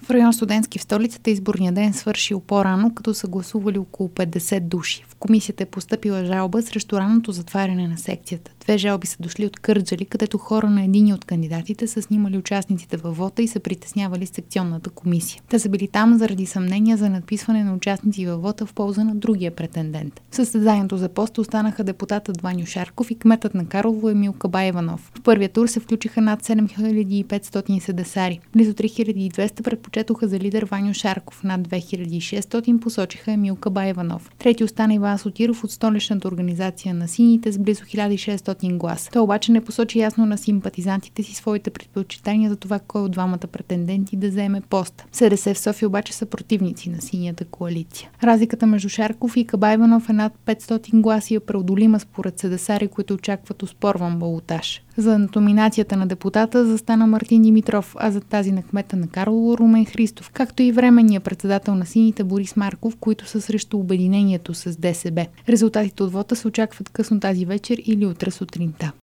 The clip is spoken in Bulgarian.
В район Студентски в столицата изборният ден свършил по-рано, като са гласували около 50 души. В комисията е постъпила жалба срещу ранното затваряне на секцията. 2 жалби са дошли от Кърджали, където хора на едини от кандидатите са снимали участниците във вота и са притеснявали секционната комисия. Те са били там заради съмнения за надписване на участници във вота в полза на другия претендент. В състезанието за пост останаха депутатът Ваньо Шарков и кметът на Карлово Емил Кабаиванов. В първия тур се включиха над 7500 седесари. Близо 3200 предпочетоха за лидер Ваньо Шарков, над 2600 посочиха Емил Кабаиванов. Трети остана Иван Сотиров от столичната организация на сините с близо 1600 гласа. Той обаче не посочи ясно на симпатизантите си своите предпочитания за това кой от двамата претенденти да заеме поста. СДС в София обаче са противници на синята коалиция. Разликата между Шарков и Кабаиванов е над 500 гласи, преодолима според седесари, които очакват оспорван балотаж. За номинацията на депутата застана Мартин Димитров, а за тази на кмета на Карлово Румен Христов, както и временния председател на сините Борис Марков, които са срещу обединението с ДСБ. Резултатите от вота се очакват късно тази вечер или утре сутринта.